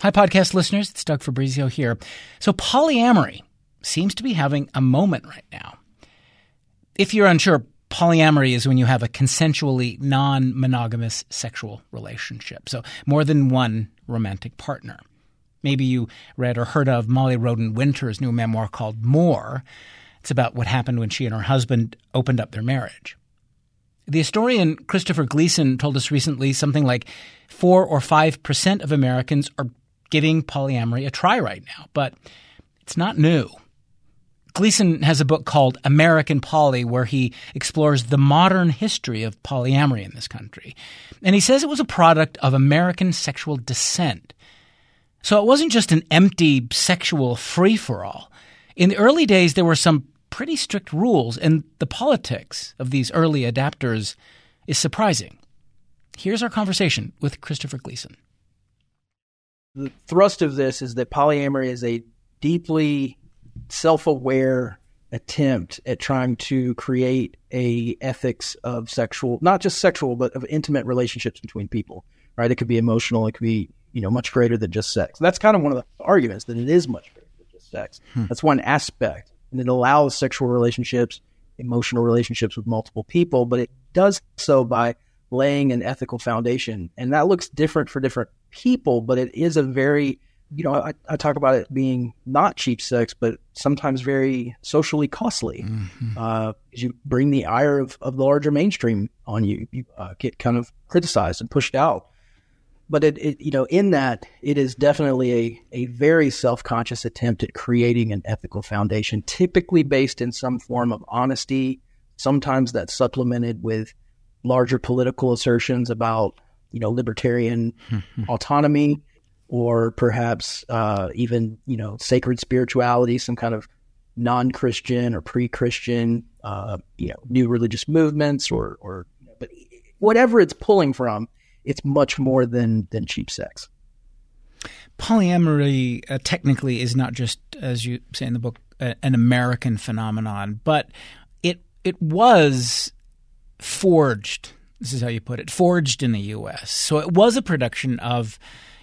Hi, podcast listeners. It's Doug Fabrizio here. So polyamory seems to be having a moment right now. If you're unsure, polyamory is when you have a consensually non-monogamous sexual relationship. So more than one romantic partner. Maybe you read or heard of Molly Roden Winter's new memoir called More. It's about what happened when she and her husband opened up their marriage. The historian Christopher Gleason told us recently something like 4 or 5% of Americans are giving polyamory a try right now, but it's not new. Gleason has a book called American Poly where he explores the modern history of polyamory in this country. And he says it was a product of American sexual descent. So it wasn't just an empty sexual free-for-all. In the early days, there were some pretty strict rules, and the politics of these early adapters is surprising. Here's our conversation with Christopher Gleason. The thrust of this is that polyamory is a deeply self-aware attempt at trying to create a ethics of sexual, not just sexual, but of intimate relationships between people, right? It could be emotional. It could be, much greater than just sex. That's kind of one of the arguments, that it is much greater than just sex. That's one aspect. And it allows sexual relationships, emotional relationships with multiple people, but it does so by laying an ethical foundation. And that looks different for different people, but it is a very, I talk about it being not cheap sex, but sometimes very socially costly. Because you bring the ire of the larger mainstream on you. You get kind of criticized and pushed out. But in that, it is definitely a very self-conscious attempt at creating an ethical foundation, typically based in some form of honesty. Sometimes that's supplemented with larger political assertions about, libertarian autonomy, or perhaps even, sacred spirituality, some kind of non-Christian or pre-Christian, new religious movements, but whatever it's pulling from, it's much more than cheap sex. Polyamory technically is not just, as you say in the book, an American phenomenon, but it was forged. This is how you put it, forged in the U.S. So it was a production of,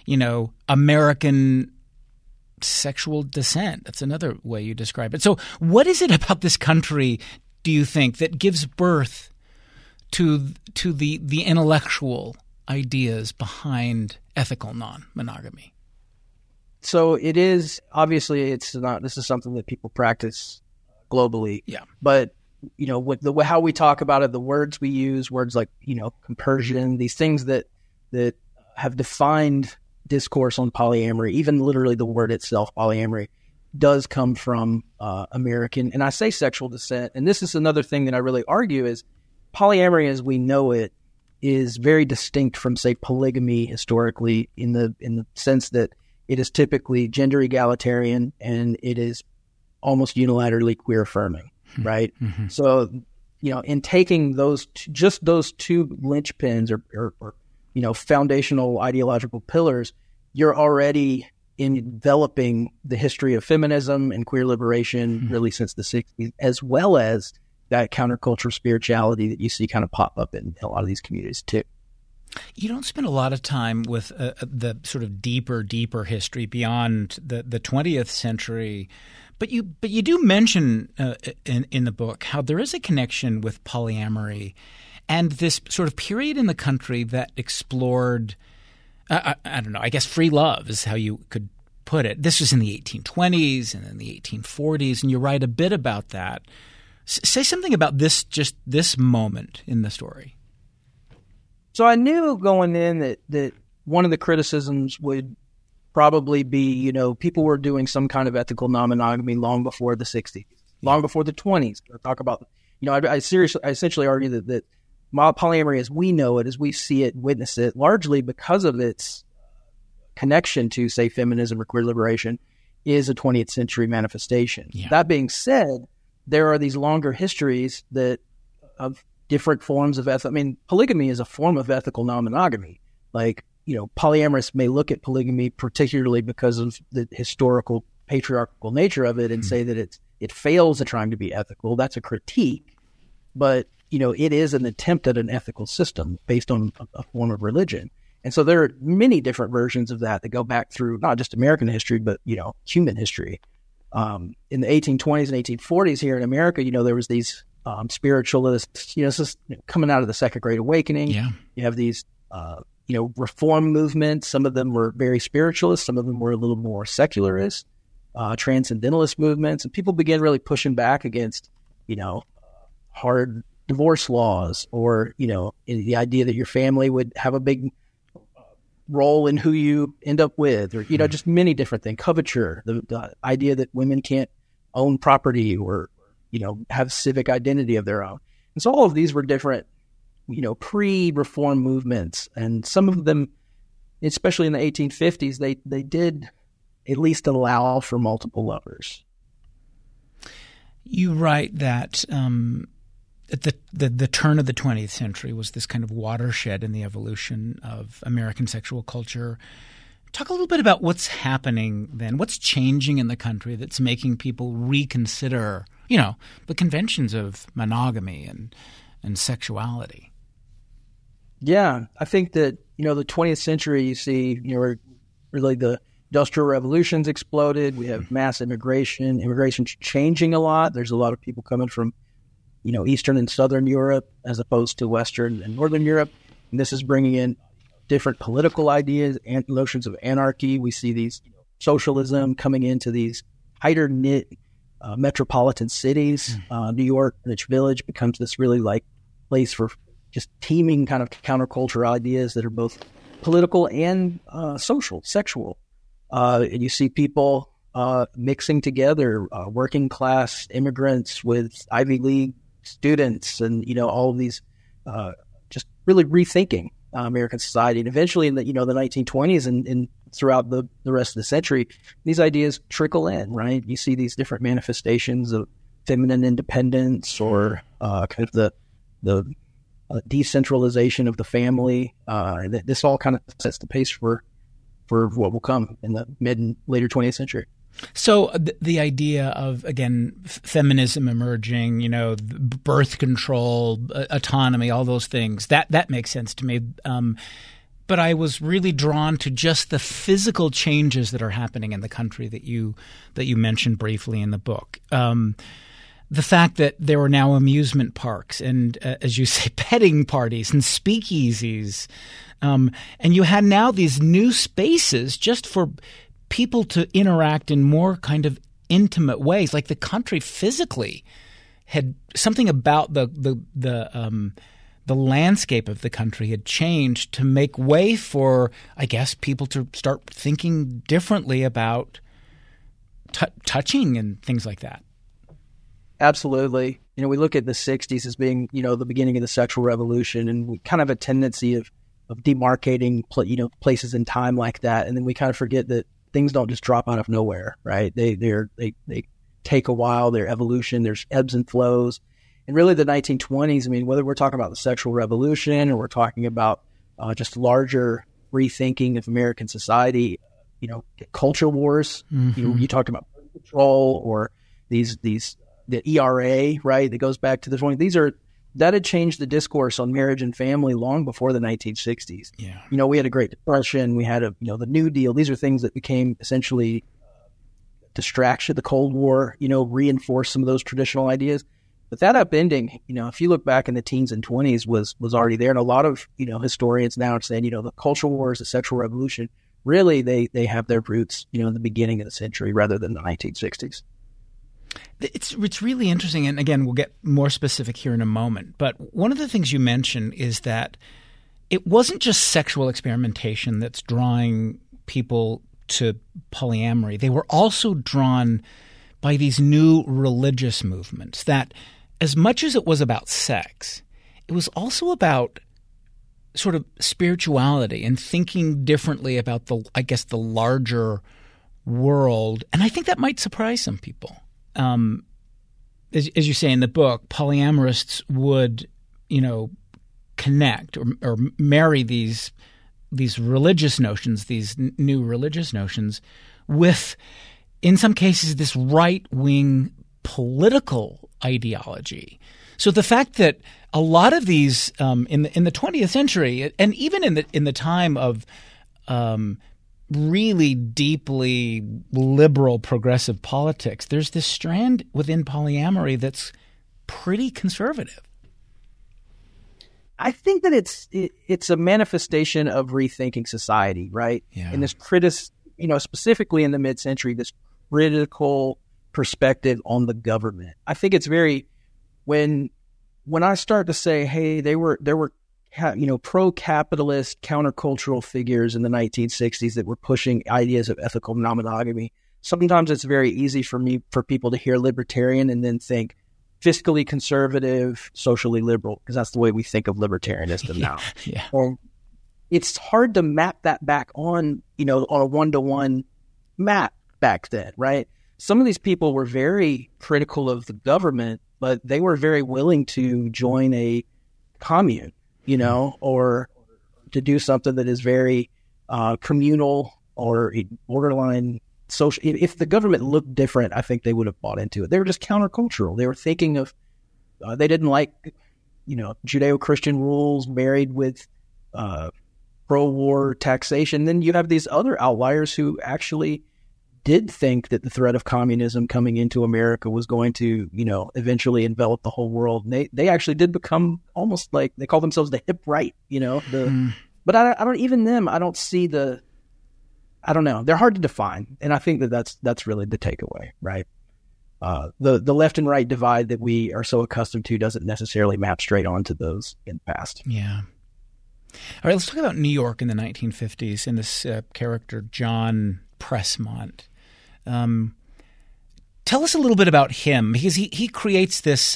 American sexual descent. That's another way you describe it. So what is it about this country, do you think, that gives birth to the intellectual ideas behind ethical non-monogamy? So it is, obviously, this is something that people practice globally. Yeah. But, with how we talk about it, the words we use, words like, compersion, these things that have defined discourse on polyamory, even literally the word itself, polyamory, does come from American, and I say sexual descent. And this is another thing that I really argue is polyamory as we know it is very distinct from, say, polygamy historically in the sense that it is typically gender egalitarian and it is almost unilaterally queer affirming, right? Mm-hmm. So, in taking those two linchpins or foundational ideological pillars, you're already enveloping the history of feminism and queer liberation really since the 60s, as well as that counterculture spirituality that you see kind of pop up in a lot of these communities too. You don't spend a lot of time with the sort of deeper history beyond the 20th century, but you do mention in the book how there is a connection with polyamory and this sort of period in the country that explored, I don't know, I guess free love is how you could put it. This was in the 1820s and in the 1840s, and you write a bit about that. Say something about this moment in the story. So I knew going in that one of the criticisms would probably be, people were doing some kind of ethical non-monogamy long before the 60s, long before the 20s. I talk about, I essentially argue that polyamory as we know it, as we see it, witness it, largely because of its connection to, say, feminism or queer liberation, is a 20th century manifestation. Yeah. That being said, there are these longer histories of different forms of polygamy is a form of ethical non-monogamy. Like, polyamorous may look at polygamy particularly because of the historical patriarchal nature of it and say that it fails at trying to be ethical. That's a critique. But, it is an attempt at an ethical system based on a form of religion. And so there are many different versions of that go back through not just American history, but, human history. In the 1820s and 1840s here in America, there was these spiritualists, this is coming out of the Second Great Awakening. Yeah. You have these, reform movements. Some of them were very spiritualist. Some of them were a little more secularist, transcendentalist movements. And people began really pushing back against, hard divorce laws or, the idea that your family would have a big role in who you end up with, or, just many different things. Coverture, the idea that women can't own property or, have civic identity of their own. And so all of these were different, pre-reform movements. And some of them, especially in the 1850s, they did at least allow for multiple lovers. You write that at the turn of the 20th century was this kind of watershed in the evolution of American sexual culture. Talk a little bit about what's happening then. What's changing in the country that's making people reconsider, the conventions of monogamy and sexuality? Yeah, I think that, the 20th century, you see, really the Industrial Revolution's exploded. We have mass immigration's changing a lot. There's a lot of people coming from, Eastern and Southern Europe as opposed to Western and Northern Europe. And this is bringing in different political ideas and notions of anarchy. We see these socialism coming into these tighter knit metropolitan cities. New York, Greenwich Village becomes this really place for just teeming kind of counterculture ideas that are both political and social, sexual. And you see people mixing together working class immigrants with Ivy League students and, all of these just really rethinking American society. And eventually in the 1920s and throughout the rest of the century, these ideas trickle in, right? You see these different manifestations of feminine independence or kind of the decentralization of the family. This all kind of sets the pace for what will come in the mid and later 20th century. So the idea of, again, feminism emerging, birth control, autonomy, all those things, that makes sense to me. But I was really drawn to just the physical changes that are happening in the country that you mentioned briefly in the book. The fact that there are now amusement parks and, as you say, petting parties and speakeasies. And you had now these new spaces just for people to interact in more kind of intimate ways. Like the country physically had something about the landscape of the country had changed to make way for, I guess, people to start thinking differently about touching and things like that. Absolutely. We look at the 60s as being, the beginning of the sexual revolution, and we kind of have a tendency of demarcating, places in time like that. And then we kind of forget that things don't just drop out of nowhere, right? They take a while, their evolution, there's ebbs and flows. And really the 1920s, whether we're talking about the sexual revolution or we're talking about just larger rethinking of American society, culture wars, you talked about birth control or the ERA, right? That goes back to the 20s. That had changed the discourse on marriage and family long before the 1960s. Yeah. We had a Great Depression. We had the New Deal. These are things that became essentially distraction. The Cold War, reinforced some of those traditional ideas. But that upending, if you look back in the teens and 20s was already there. And a lot of, historians now are saying, the cultural wars, the sexual revolution, really they have their roots, in the beginning of the century rather than the 1960s. It's really interesting, and again, we'll get more specific here in a moment. But one of the things you mentioned is that it wasn't just sexual experimentation that's drawing people to polyamory. They were also drawn by these new religious movements that, as much as it was about sex, it was also about sort of spirituality and thinking differently about the larger world. And I think that might surprise some people. As you say in the book, polyamorists would, connect or marry these religious notions, these new religious notions, with, in some cases, this right-wing political ideology. So the fact that a lot of these in the 20th century, and even in the time of really deeply liberal progressive politics, there's this strand within polyamory that's pretty conservative. I think that it's a manifestation of rethinking society, right? Yeah. And this specifically in the mid-century, this critical perspective on the government. I think it's very when I start to say, hey, there were pro-capitalist countercultural figures in the 1960s that were pushing ideas of ethical non-monogamy. Sometimes it's very easy for people to hear libertarian and then think fiscally conservative, socially liberal, because that's the way we think of libertarianism now. Yeah. It's hard to map that back on a one-to-one map back then, right? Some of these people were very critical of the government, but they were very willing to join a commune, or to do something that is very communal or borderline social. If the government looked different, I think they would have bought into it. They were just countercultural. They were thinking of, they didn't like, Judeo-Christian rules married with pro-war taxation. Then you have these other outliers who actually did think that the threat of communism coming into America was going to, eventually envelop the whole world. And they actually did become almost like, they call themselves the hip right, But I don't see I don't know. They're hard to define. And I think that's really the takeaway, right? The left and right divide that we are so accustomed to doesn't necessarily map straight onto those in the past. Yeah. All right, let's talk about New York in the 1950s and this character, John Pressmont. Tell us a little bit about him, because he creates this,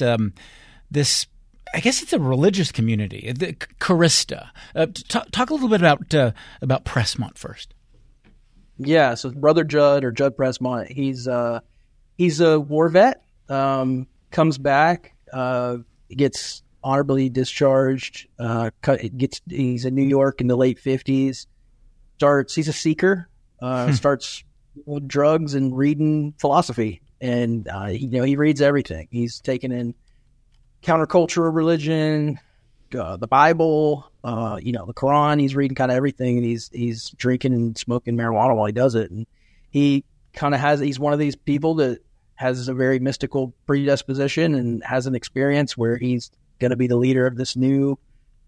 I guess it's a religious community, the Charista. Talk a little bit about Pressmont first. Yeah, so Brother Judd or Judd Pressmont, he's a war vet, comes back, gets honorably discharged, he's in New York in the late 50s, he's a seeker, starts with drugs and reading philosophy, and he reads everything. He's taken in countercultural religion, the Bible, the Quran. He's reading kind of everything, and he's drinking and smoking marijuana while he does it. And he kind of he's one of these people that has a very mystical predisposition and has an experience where he's going to be the leader of this new,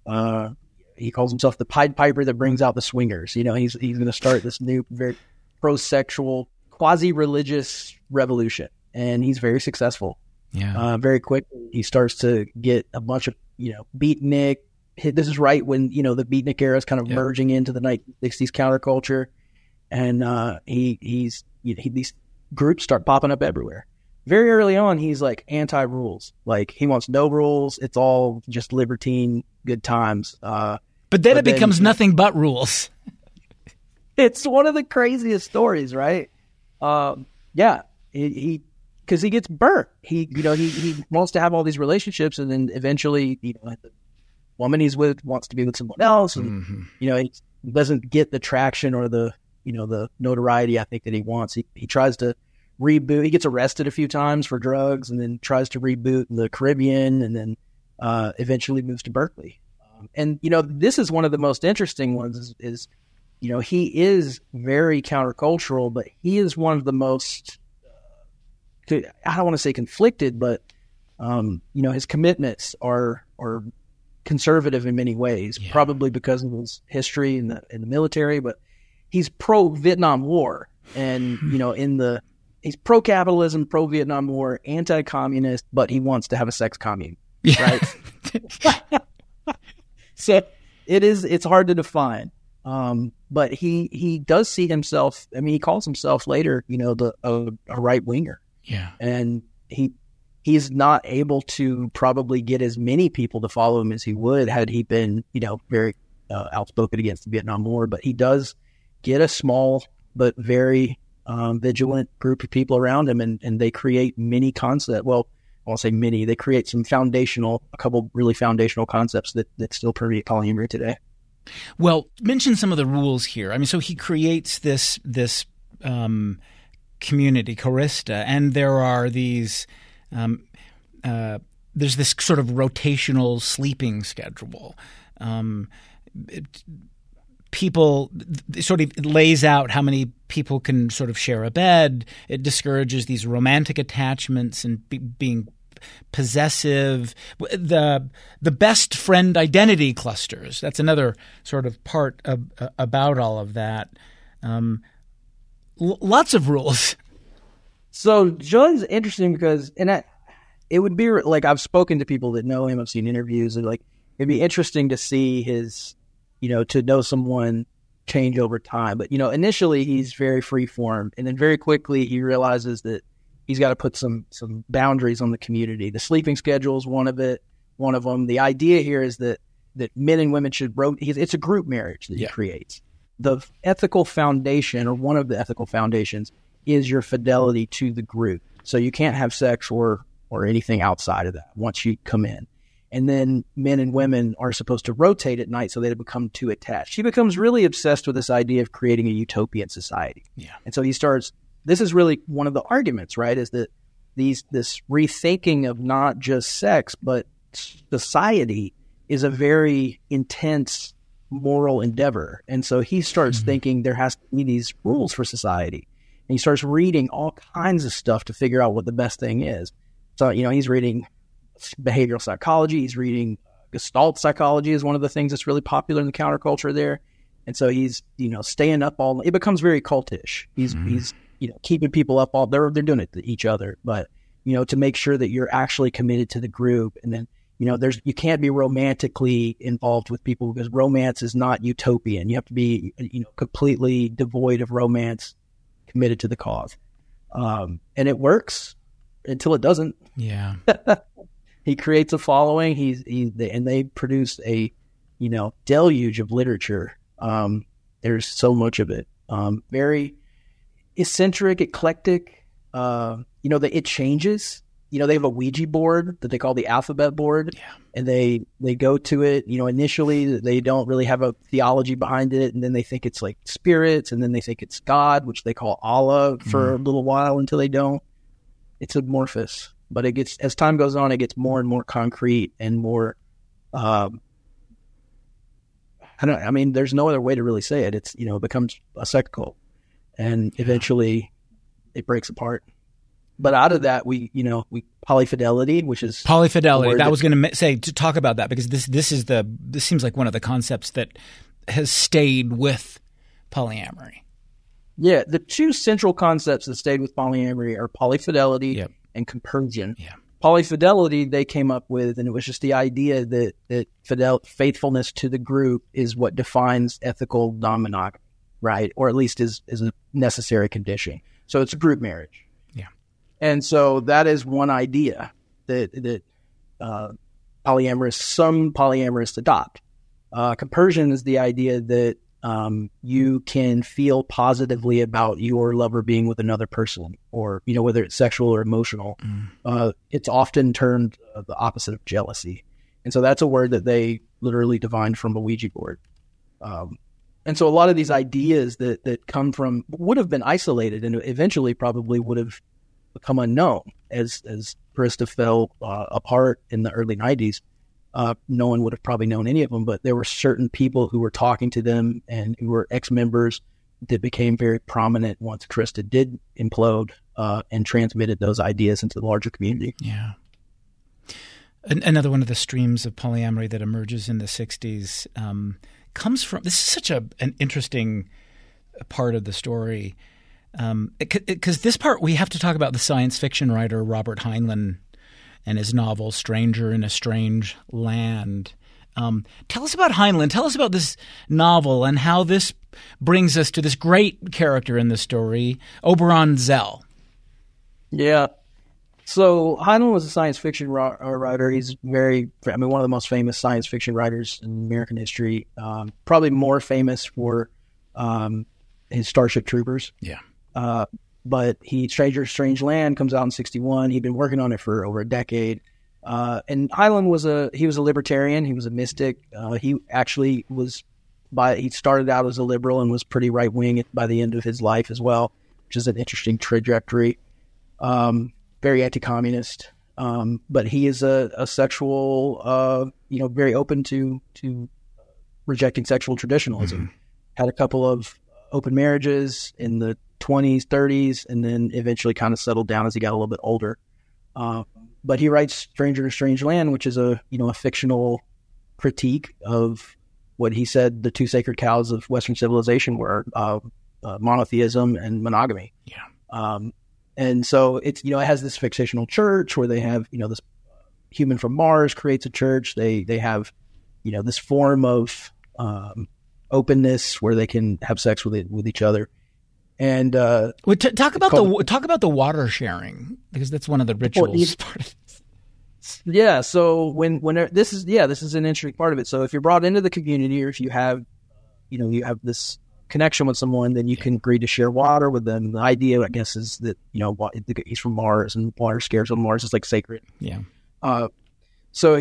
he calls himself the Pied Piper that brings out the swingers. He's going to start this new, very pro-sexual, quasi-religious revolution. And he's very successful. Yeah. Very quickly, he starts to get a bunch of, beatnik. This is right when, the beatnik era is kind of merging into the 1960s counterculture. And these groups start popping up everywhere. Very early on, he's like anti-rules. Like, he wants no rules. It's all just libertine, good times. But then it becomes nothing but rules. It's one of the craziest stories, right? Yeah. Because he gets burnt. He wants to have all these relationships, and then eventually, the woman he's with wants to be with someone else, and he doesn't get the traction or the notoriety I think that he wants. He tries to reboot. He gets arrested a few times for drugs, and then tries to reboot in the Caribbean, and then eventually moves to Berkeley. And this is one of the most interesting ones. Is he is very countercultural, but he is one of the most, I don't want to say conflicted, but his commitments are conservative in many ways, probably because of his history in the military. But he's pro Vietnam War, and he's pro capitalism, pro Vietnam War, anti communist, but he wants to have a sex commune, right? So it's hard to define. But he does see himself. I mean, he calls himself later, a right winger. Yeah. And he's not able to probably get as many people to follow him as he would had he been, very outspoken against the Vietnam War. But he does get a small but very vigilant group of people around him, and they create many concepts. Well, I won't say many. They create a couple really foundational concepts that still permeate polyamory today. Well, mention some of the rules here. I mean, so he creates this community, Charista, and there are these there's this sort of rotational sleeping schedule. People sort of lays out how many people can sort of share a bed. It discourages these romantic attachments and being possessive. The best friend identity clusters. That's another sort of part about all of that. Lots of rules. So Jung's interesting because, it would be like, I've spoken to people that know him. I've seen interviews, and like it'd be interesting to see his, to know someone change over time. But initially he's very free form, and then very quickly he realizes that he's got to put some boundaries on the community. The sleeping schedule is one of them. The idea here is that men and women should it's a group marriage that he creates. The ethical foundation, or one of the ethical foundations, is your fidelity to the group. So you can't have sex or anything outside of that once you come in. And then men and women are supposed to rotate at night so they become too attached. He becomes really obsessed with this idea of creating a utopian society. Yeah. And so he starts, this is really one of the arguments, right, is that this rethinking of not just sex, but society is a very intense moral endeavor. And so he starts thinking there has to be these rules for society. And he starts reading all kinds of stuff to figure out what the best thing is. So, he's reading behavioral psychology. He's reading Gestalt psychology is one of the things that's really popular in the counterculture there. And so he's, staying up it becomes very cultish. He's keeping people up they're doing it to each other, but, to make sure that you're actually committed to the group. And then, you can't be romantically involved with people because romance is not utopian. You have to be, completely devoid of romance, committed to the cause. And it works until it doesn't. Yeah. He creates a following. And they produce a, deluge of literature. There's so much of it. Very eccentric, eclectic. It changes. They have a Ouija board that they call the alphabet board. Yeah. And they go to it, initially they don't really have a theology behind it. And then they think it's like spirits. And then they think it's God, which they call Allah for a little while until they don't. It's amorphous, but as time goes on, it gets more and more concrete and more, there's no other way to really say it. It's, it becomes a sect cult, and eventually it breaks apart. But out of that, we polyfidelity, which is polyfidelity. That was going to say to talk about that, because this seems like one of the concepts that has stayed with polyamory. Yeah, the two central concepts that stayed with polyamory are polyfidelity and compersion. Yeah. Polyfidelity they came up with, and it was just the idea that faithfulness to the group is what defines ethical non-monogamy, right? Or at least is a necessary condition. So it's a group marriage. And so that is one idea that some polyamorists adopt. Compersion is the idea that you can feel positively about your lover being with another person, or, whether it's sexual or emotional. It's often termed the opposite of jealousy. And so that's a word that they literally divined from a Ouija board. And so a lot of these ideas that come from would have been isolated and eventually probably would have become unknown as Barista fell apart in the early 90s. No one would have probably known any of them, but there were certain people who were talking to them and who were ex-members that became very prominent once Barista did implode and transmitted those ideas into the larger community. Yeah. Another one of the streams of polyamory that emerges in the 60s comes from – this is such an interesting part of the story. Because this part, we have to talk about the science fiction writer Robert Heinlein and his novel Stranger in a Strange Land. Tell us about Heinlein. Tell us about this novel and how this brings us to this great character in the story, Oberon Zell. Yeah. So Heinlein was a science fiction writer. He's one of the most famous science fiction writers in American history. Probably more famous for his Starship Troopers. Yeah. But Stranger Strange Land comes out in 1961. He'd been working on it for over a decade. And Heinlein was a libertarian. He was a mystic. He actually he started out as a liberal and was pretty right wing by the end of his life as well, which is an interesting trajectory. Very anti-communist. But he is a sexual, very open to rejecting sexual traditionalism. Mm-hmm. Had a couple of open marriages in the 20s, 30s, and then eventually kind of settled down as he got a little bit older. But he writes Stranger in a Strange Land, which is a fictional critique of what he said the two sacred cows of Western civilization were, monotheism and monogamy. Yeah. And so it has this fictional church where they have, this human from Mars creates a church. They have, this form of openness where they can have sex with each other. And talk about the water sharing, because that's one of the rituals part of this. Yeah. So this is an interesting part of it. So if you're brought into the community, or if you have, you have this connection with someone, then you can agree to share water with them. The idea, I guess, is that he's from Mars, and water scarce on Mars is like sacred. Yeah. So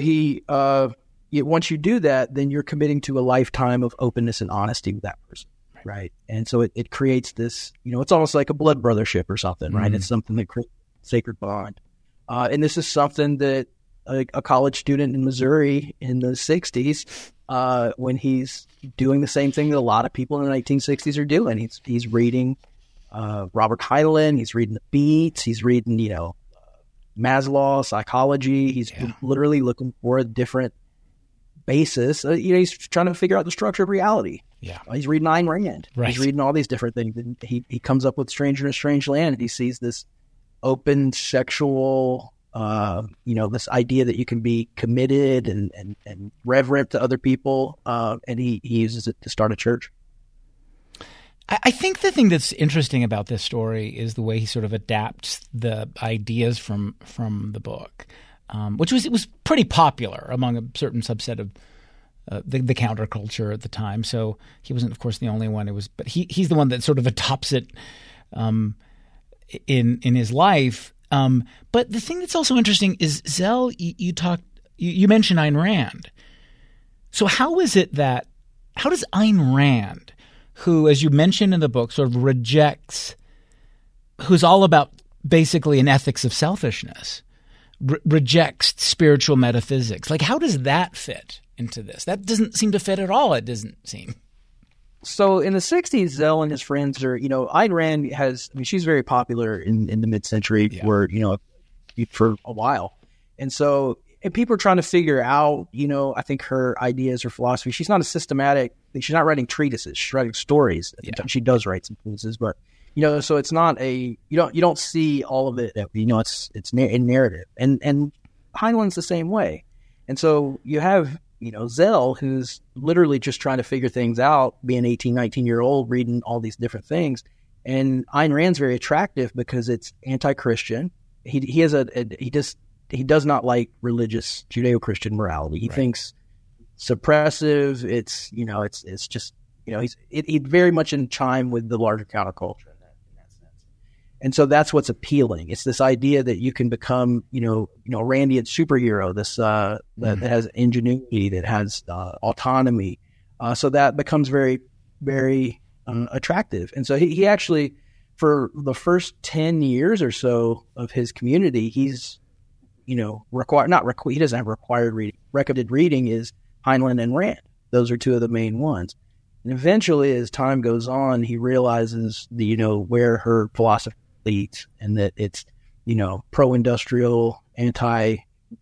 once you do that, then you're committing to a lifetime of openness and honesty with that person, right? And so it creates this, it's almost like a blood brothership or something, right? Mm-hmm. It's something that creates a sacred bond. And this is something that a college student in Missouri in the 60s, when he's doing the same thing that a lot of people in the 1960s are doing. He's reading Robert Heinlein, he's reading the Beats, he's reading, Maslow, psychology. He's literally looking for a different basis. He's trying to figure out the structure of reality. Yeah. He's reading Ayn Rand. Right. He's reading all these different things. And he comes up with Stranger in a Strange Land, and he sees this open sexual, this idea that you can be committed and reverent to other people, and he uses it to start a church. I think the thing that's interesting about this story is the way he sort of adapts the ideas from the book, which was pretty popular among a certain subset of the counterculture at the time. So he wasn't, of course, the only one. But he's the one that sort of adopts it in his life. But the thing that's also interesting is, Zell, you mentioned Ayn Rand. So how does Ayn Rand, who, as you mentioned in the book, sort of who's all about basically an ethics of selfishness, rejects spiritual metaphysics. Like, how does that fit into this? That doesn't seem to fit at all, it doesn't seem. So in the 60s, Zell and his friends are, Ayn Rand she's very popular in the mid-century for a while. And so people are trying to figure out, I think her ideas, her philosophy. She's not she's not writing treatises. She's writing stories. She does write some treatises, but, so it's not you don't see all of it. It's in narrative. And Heinlein's the same way. And so you have, Zell, who's literally just trying to figure things out, being 18, 19-year-old, reading all these different things. And Ayn Rand's very attractive because it's anti-Christian. He does not like religious Judeo-Christian morality. He thinks suppressive. It's just, he's very much in chime with the larger counterculture in that sense. And so that's what's appealing. It's this idea that you can become, a Randian superhero, that has ingenuity, that has autonomy. So that becomes very, very attractive. And so he actually, for the first 10 years or so of his community, he's, he doesn't have required reading. Recommended reading is Heinlein and Rand. Those are two of the main ones. And eventually, as time goes on, he realizes where her philosophy leads, and that it's, pro-industrial, anti-gay,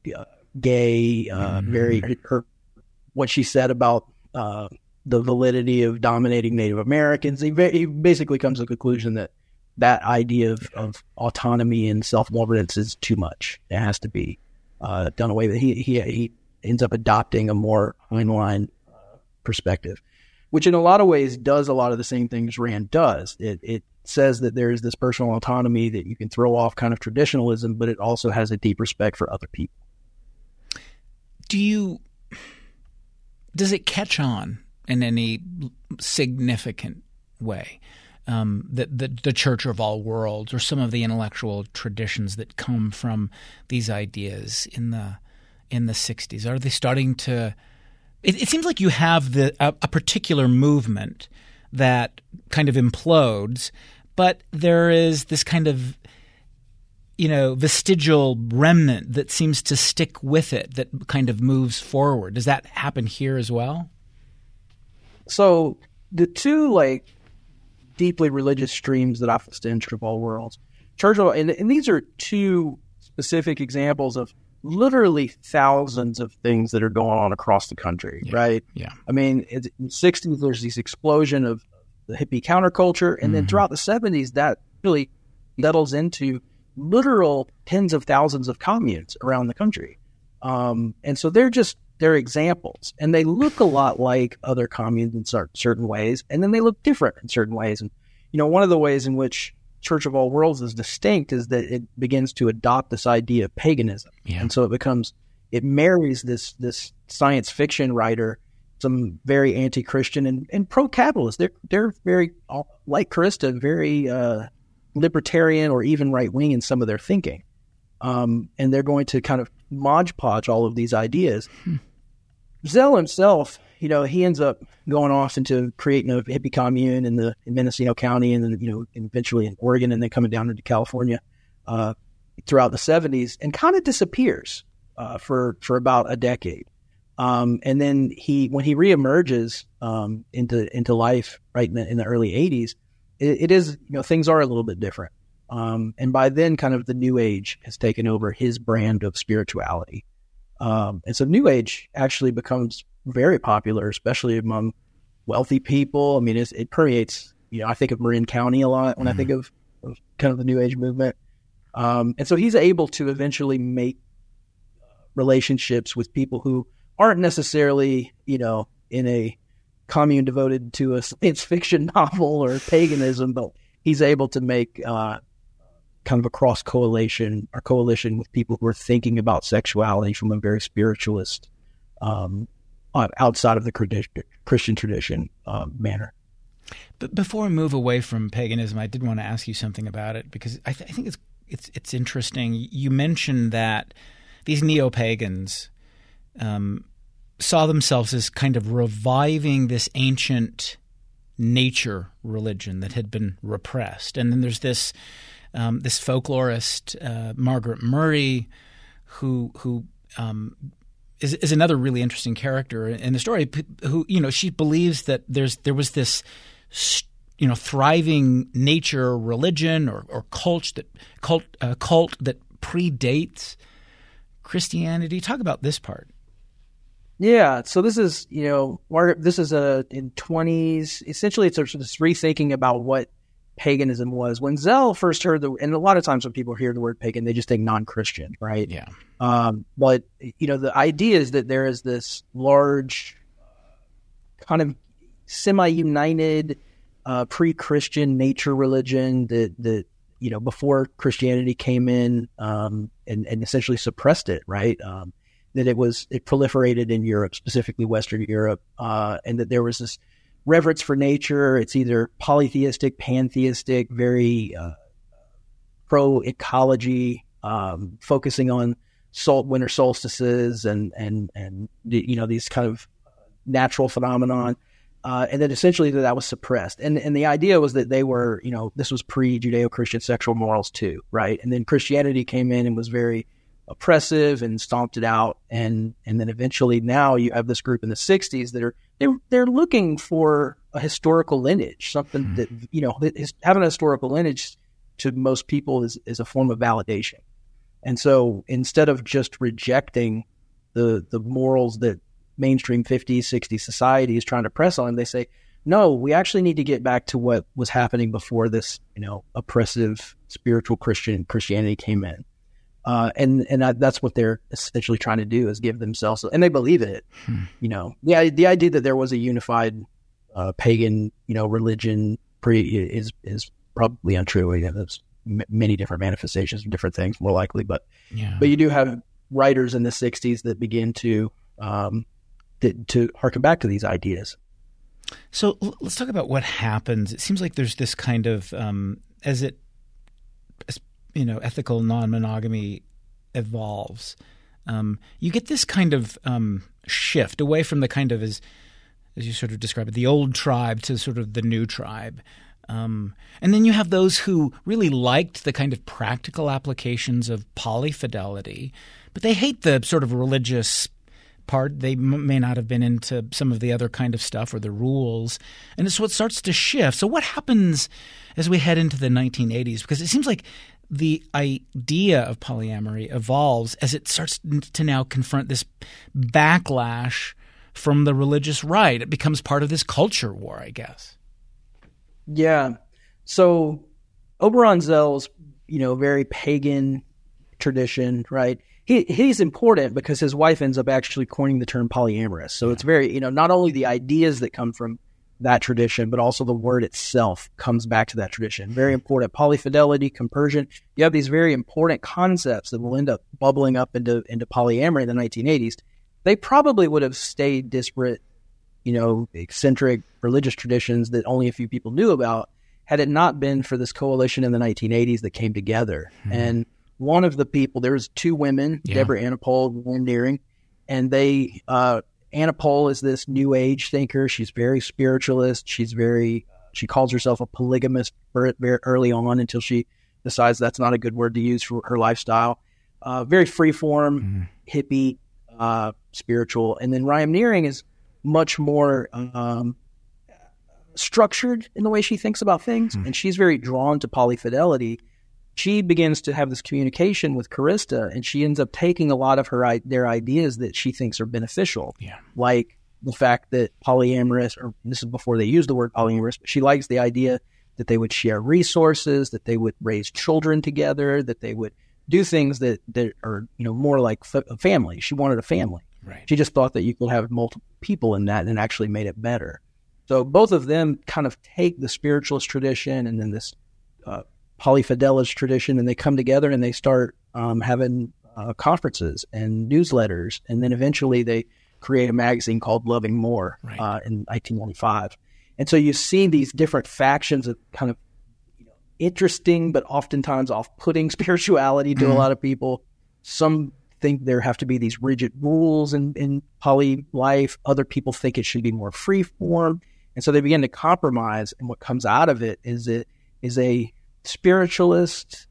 what she said about the validity of dominating Native Americans. He basically comes to the conclusion that idea of autonomy and self-governance is too much. It has to be done away with. He ends up adopting a more Heinlein perspective, which in a lot of ways does a lot of the same things Rand does. It says that there is this personal autonomy that you can throw off kind of traditionalism, but it also has a deep respect for other people. Does it catch on in any significant way? The Church of All Worlds, or some of the intellectual traditions that come from these ideas in the 60s? Are they starting to? It seems like you have a particular movement that kind of implodes, but there is this kind of vestigial remnant that seems to stick with it, that kind of moves forward. Does that happen here as well? So the two deeply religious streams that I in Church of All Worlds, and these are two specific examples of literally thousands of things that are going on across the country, right? Yeah. I mean, in the 60s, there's this explosion of the hippie counterculture, and then throughout the 70s, that really settles into literal tens of thousands of communes around the country. And so they're examples, and they look a lot like other communes in certain ways, and then they look different in certain ways. And, one of the ways in which Church of All Worlds is distinct is that it begins to adopt this idea of paganism. Yeah. And so it marries this science fiction writer, some very anti-Christian and pro-capitalist. They're very, like Christa, very libertarian or even right-wing in some of their thinking. And they're going to kind of Mod Podge all of these ideas. Zell himself, he ends up going off into creating a hippie commune in Mendocino County, and then eventually in Oregon, and then coming down into California throughout the 70s, and kind of disappears for about a decade. And then when he reemerges into life right in the early 80s, it is things are a little bit different. And by then, kind of the New Age has taken over his brand of spirituality. And so New Age actually becomes very popular, especially among wealthy people. I mean, it permeates, I think of Marin County a lot when I think of kind of the New Age movement. And so he's able to eventually make relationships with people who aren't necessarily, in a commune devoted to a science fiction novel or paganism, but he's able to make kind of a cross coalition with people who are thinking about sexuality from a very spiritualist, outside of the Christian tradition manner. But before we move away from paganism, I did want to ask you something about it, because I think it's interesting. You mentioned that these neo-pagans saw themselves as kind of reviving this ancient nature religion that had been repressed, and then there's this folklorist Margaret Murray, who is another really interesting character in the story. Who she believes that there was this thriving nature religion or cult that predates Christianity. Talk about this part. Yeah, so this is in 20s. Essentially, it's this rethinking about what paganism was. When Zell first heard and a lot of times when people hear the word pagan, they just think non-Christian, right? Yeah. But the idea is that there is this large, kind of semi-united, pre-Christian nature religion that before Christianity came in, and essentially suppressed it, right? That it proliferated in Europe, specifically Western Europe, and that there was this reverence for nature. It's either polytheistic, pantheistic, very pro-ecology, focusing on winter solstices and these kind of natural phenomenon, and then essentially that was suppressed. And the idea was that they were, this was pre-Judeo-Christian sexual morals too, right? And then Christianity came in and was very oppressive and stomped it out, and then eventually now you have this group in the 60s that they're looking for a historical lineage, something that having a historical lineage to most people is a form of validation. And so instead of just rejecting the morals that mainstream 50s, 60s society is trying to press on, they say, no, we actually need to get back to what was happening before this oppressive spiritual Christianity came in. And that's what they're essentially trying to do, is give themselves, and they believe in it. The idea that there was a unified pagan, religion is probably untrue. There's many different manifestations of different things, more likely, but you do have writers in the 60s that begin to harken back to these ideas. So let's talk about what happens. It seems like there's this kind of ethical non-monogamy evolves, you get this kind of shift away from the kind of, as you sort of described it, the old tribe to sort of the new tribe. And then you have those who really liked the kind of practical applications of polyfidelity, but they hate the sort of religious part. They may not have been into some of the other kind of stuff or the rules. And it's what starts to shift. So what happens as we head into the 1980s? Because it seems like the idea of polyamory evolves as it starts to now confront this backlash from the religious right. It becomes part of this culture war, I guess. Yeah. So Oberon Zell's, very pagan tradition, right? He's important because his wife ends up actually coining the term polyamorous. So it's very, not only the ideas that come from that tradition, but also the word itself comes back to that tradition. Very important. Polyfidelity, compersion. You have these very important concepts that will end up bubbling up into polyamory in the 1980s. They probably would have stayed disparate, eccentric religious traditions that only a few people knew about had it not been for this coalition in the 1980s that came together. And one of the people, there's two women, Deborah Anapol and Ryan Deering, and Anapol is this New Age thinker. She's very spiritualist. She calls herself a polygamist very early on until she decides that's not a good word to use for her lifestyle. Very freeform, hippie, spiritual. And then Ryan Deering is much more structured in the way she thinks about things, and she's very drawn to polyfidelity. She begins to have this communication with Calista, and she ends up taking a lot of their ideas that she thinks are beneficial, like the fact that polyamorous, or this is before they use the word polyamorous, but she likes the idea that they would share resources, that they would raise children together, that they would do things that are more like a family. She wanted a family. Right. She just thought that you could have multiple people in that, and it actually made it better. So both of them kind of take the spiritualist tradition and then this polyfidelist tradition, and they come together and they start having conferences and newsletters, and then eventually they create a magazine called Loving More in 1995. And so you see these different factions of kind of interesting but oftentimes off-putting spirituality to a lot of people. Some think there have to be these rigid rules in poly life. Other people think it should be more free form. And so they begin to compromise, and what comes out of it is a spiritualist,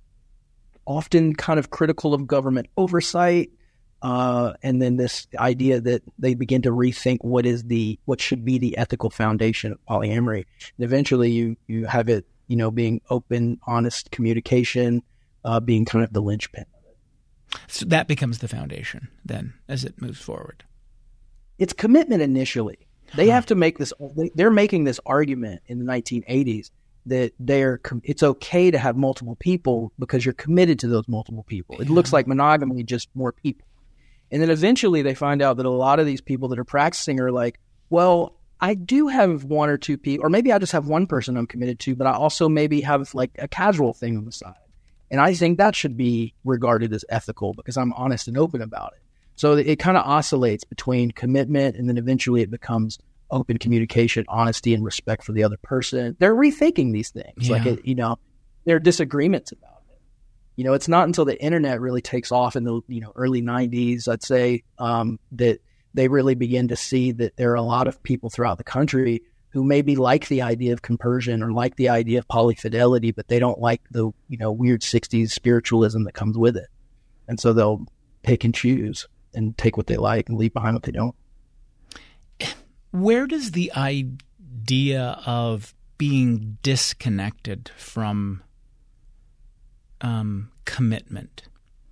often kind of critical of government oversight, and then this idea that they begin to rethink what should be the ethical foundation of polyamory. And eventually you have it, being open, honest communication, being kind of the linchpin of it. So that becomes the foundation then as it moves forward. It's commitment initially. They have to make this. They're making this argument in the 1980s that it's okay to have multiple people because you're committed to those multiple people. It looks like monogamy, just more people. And then eventually they find out that a lot of these people that are practicing are like, well, I do have one or two people, or maybe I just have one person I'm committed to, but I also maybe have like a casual thing on the side. And I think that should be regarded as ethical because I'm honest and open about it. So it kind of oscillates between commitment, and then eventually it becomes open communication, honesty, and respect for the other person. They're rethinking these things. Like, there are disagreements about it. It's not until the internet really takes off in the early 90s, I'd say, that they really begin to see that there are a lot of people throughout the country who maybe like the idea of compersion or like the idea of polyfidelity, but they don't like the weird 60s spiritualism that comes with it. And so they'll pick and choose and take what they like and leave behind what they don't. Where does the idea of being disconnected from commitment,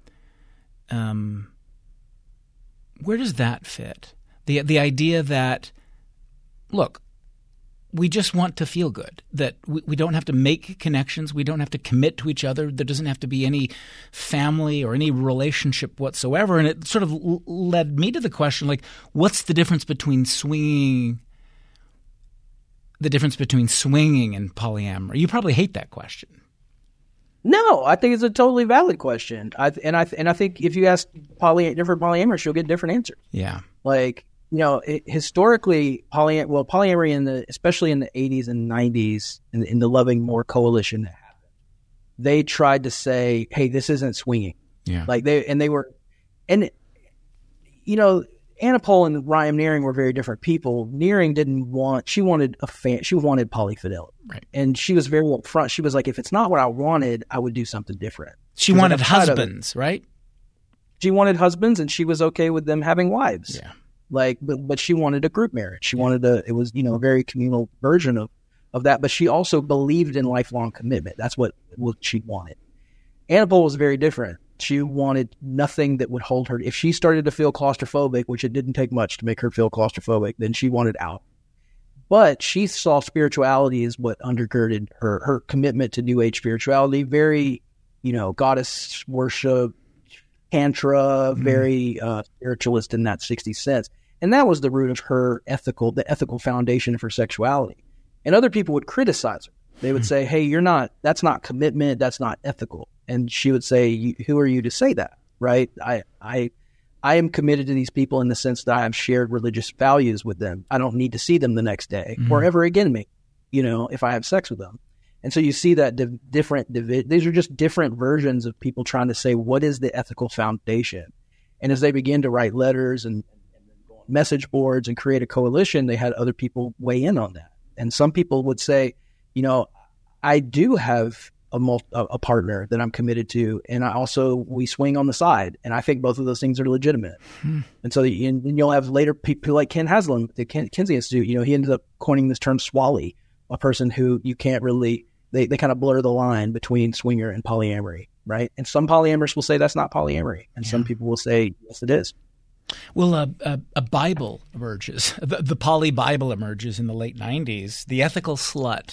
where does that fit? The idea that, look, we just want to feel good, that we don't have to make connections. We don't have to commit to each other. There doesn't have to be any family or any relationship whatsoever. And it sort of led me to the question, like, what's the difference between swinging and polyamory? You probably hate that question. No, I think it's a totally valid question. I think if you ask different polyamorous, you'll get different answers. Yeah. Like, historically, polyamory especially in the 80s and 90s, in the Loving More coalition that happened, they tried to say, hey, this isn't swinging. Yeah. Like Anna-Pole and Ryan Nearing were very different people. Nearing she wanted polyfidelity. Right. And she was very upfront. She was like, if it's not what I wanted, I would do something different. She wanted husbands, right? She wanted husbands, and she was okay with them having wives. Yeah. But she wanted a group marriage. She wanted it was, a very communal version of that. But she also believed in lifelong commitment. That's what she wanted. Anna-Pole was very different. She wanted nothing that would hold her. If she started to feel claustrophobic, which it didn't take much to make her feel claustrophobic, then she wanted out. But she saw spirituality as what undergirded her commitment to New Age spirituality. Very, goddess worship, tantra, very spiritualist in that 60s sense. And that was the root of the ethical foundation of her sexuality. And other people would criticize her. They would say, hey, that's not commitment, that's not ethical. And she would say, who are you to say that, right? I am committed to these people in the sense that I have shared religious values with them. I don't need to see them the next day or ever again if I have sex with them. And so you see that these are just different versions of people trying to say, what is the ethical foundation? And as they begin to write letters and go on message boards and create a coalition, they had other people weigh in on that. And some people would say, I do have a partner that I'm committed to, and we swing on the side, and I think both of those things are legitimate. And so you'll have later people like Ken Haslam, the Kinsey Institute. He ended up coining this term swally, a person who you can't really they kind of blur the line between swinger and polyamory, right? And some polyamorists will say that's not polyamory, and some people will say yes, it is. Well, a Bible emerges. The Poly Bible emerges in the late 90s. The Ethical Slut.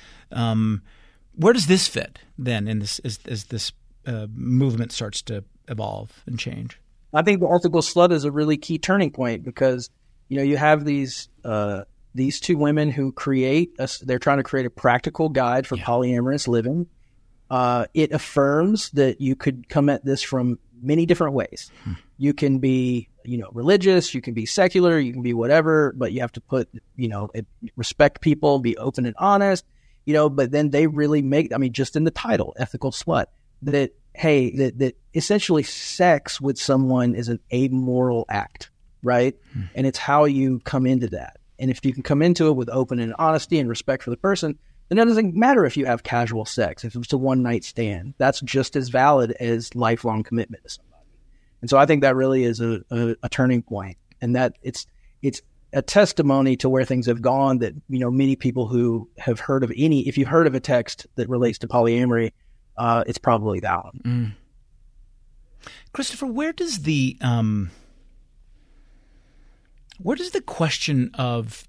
Where does this fit then in this as this movement starts to evolve and change? I think the Ethical Slut is a really key turning point because you have these two women who they're trying to create a practical guide for polyamorous living. It affirms that you could come at this from many different ways. You can be religious, you can be secular, you can be whatever, but you have to put respect people, be open and honest. But then they really just in the title, Ethical Slut, that essentially sex with someone is an amoral act, right? And it's how you come into that. And if you can come into it with open and honesty and respect for the person, then it doesn't matter if you have casual sex. If it's a one-night stand, that's just as valid as lifelong commitment to somebody. And so I think that really is a turning point, and that it's a testimony to where things have gone that, many people who have heard of if you've heard of a text that relates to polyamory, it's probably that one. Christopher, where does the question of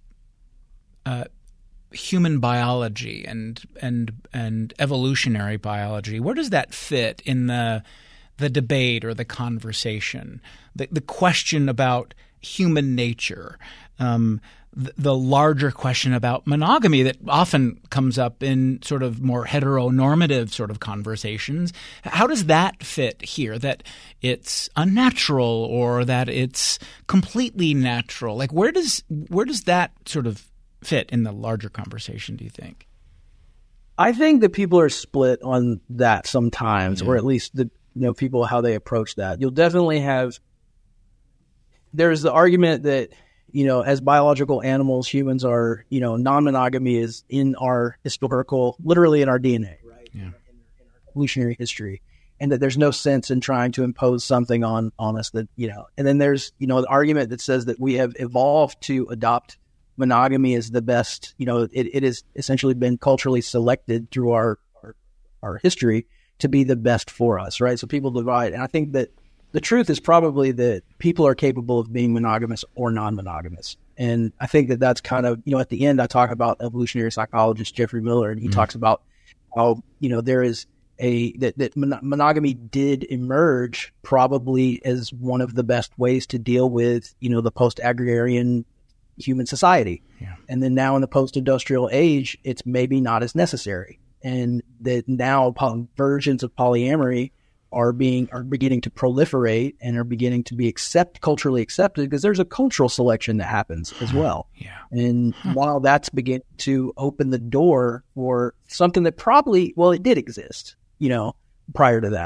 human biology and evolutionary biology, where does that fit in the debate or the conversation? The question about human nature, the larger question about monogamy that often comes up in sort of more heteronormative sort of conversations. How does that fit here? That it's unnatural or that it's completely natural? Like where does that sort of fit in the larger conversation, do you think? I think that people are split on that sometimes, or at least people, how they approach that. You'll definitely there's the argument that, as biological animals, humans are, non-monogamy is in our literally in our DNA, right? Yeah. In our evolutionary history. And that there's no sense in trying to impose something on us that, and then there's, the argument that says that we have evolved to adopt monogamy as the best, it has essentially been culturally selected through our history to be the best for us, right? So people divide. And I think that the truth is probably that people are capable of being monogamous or non-monogamous. And I think that that's kind of, at the end, I talk about evolutionary psychologist Jeffrey Miller, and he talks about how, there is that monogamy did emerge probably as one of the best ways to deal with, the post-agrarian human society. Yeah. And then now in the post-industrial age, it's maybe not as necessary. And that now versions of polyamory are beginning to proliferate and are beginning to be culturally accepted because there's a cultural selection that happens as well. Yeah. And while that's beginning to open the door for something that probably, it did exist, prior to that.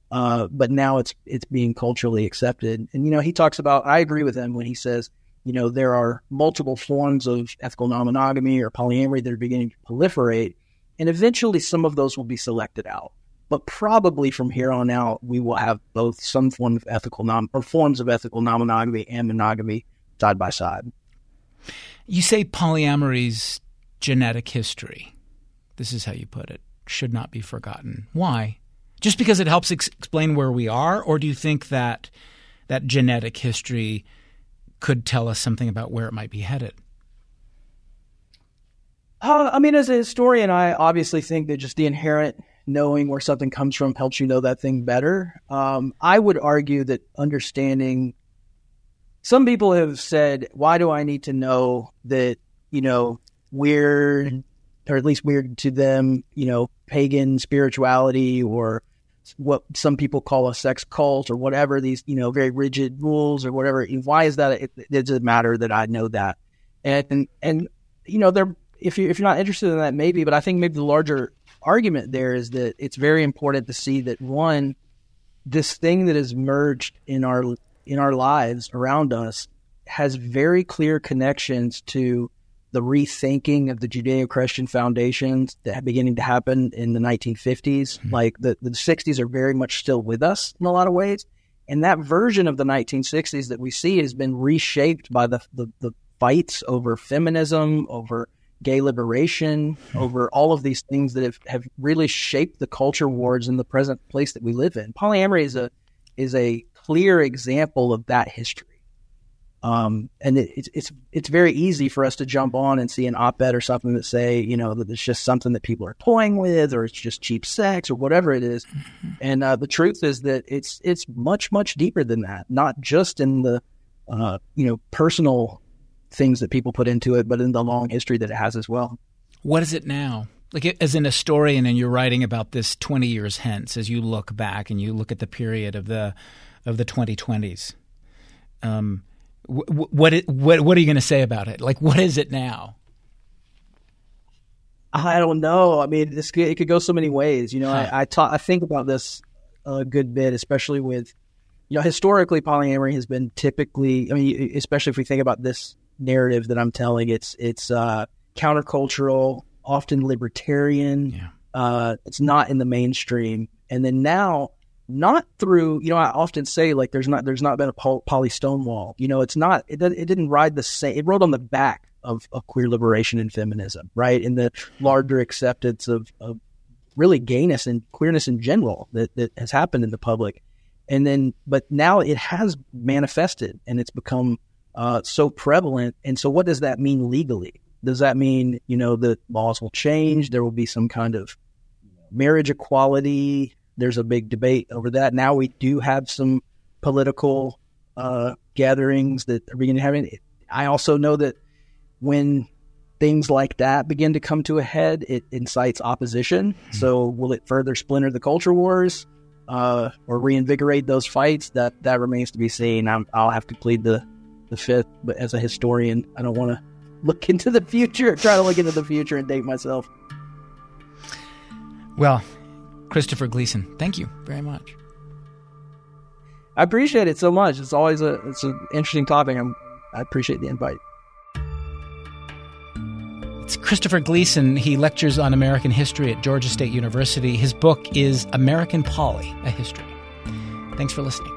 But now it's being culturally accepted. And, he talks about, I agree with him when he says, there are multiple forms of ethical non-monogamy or polyamory that are beginning to proliferate. And eventually some of those will be selected out. But probably from here on out, we will have both some form of forms of ethical non-monogamy and monogamy side by side. You say polyamory's genetic history, this is how you put it, should not be forgotten. Why? Just because it helps explain where we are? Or do you think that that genetic history could tell us something about where it might be headed? As a historian, I obviously think that just the inherent knowing where something comes from helps you know that thing better. I would argue that understanding, some people have said, why do I need to know that, weird, or at least weird to them, pagan spirituality or what some people call a sex cult or whatever, these, very rigid rules or whatever. Why is that? It doesn't matter that I know that. And if you're not interested in that, maybe, but I think maybe the larger argument there is that it's very important to see that, one, this thing that has merged in our lives around us has very clear connections to the rethinking of the Judeo-Christian foundations that are beginning to happen in the 1950s. Mm-hmm. Like the 60s are very much still with us in a lot of ways. And that version of the 1960s that we see has been reshaped by the fights over feminism, over gay liberation, over all of these things that have really shaped the culture wars in the present place that we live in. Polyamory is a clear example of that history. And it's very easy for us to jump on and see an op-ed or something that say, that it's just something that people are toying with, or it's just cheap sex or whatever it is. Mm-hmm. And the truth is that it's much, much deeper than that, not just in the, personal things that people put into it, but in the long history that it has as well. What is it now? Like, as an historian, and you're writing about this 20 years hence, as you look back and you look at the period of the 2020s, what are you going to say about it? Like, what is it now? I don't know. It could go so many ways. I think about this a good bit, especially with, historically polyamory has been typically, especially if we think about this narrative that I'm telling, it's countercultural, often libertarian. Yeah. It's not in the mainstream. And then now, not through, I often say, like, there's not been a poly Stonewall. It didn't ride the same. It rode on the back of queer liberation and feminism, right? In the larger acceptance of really gayness and queerness in general that has happened in the public. And then, but now it has manifested and it's become so prevalent. And so what does that mean legally? Does that mean, that laws will change? There will be some kind of marriage equality? There's a big debate over that. Now we do have some political gatherings that are beginning to happen. I also know that when things like that begin to come to a head, it incites opposition. Mm-hmm. So will it further splinter the culture wars or reinvigorate those fights? That remains to be seen. I'll have to plead the fifth, but as a historian, I don't want to try to look into the future and date myself. Well, Christopher Gleason, thank you very much. I appreciate it so much. It's always it's an interesting topic. I appreciate the invite. It's Christopher Gleason. He lectures on American history at Georgia State University. His book is American Poly, A History. Thanks for listening.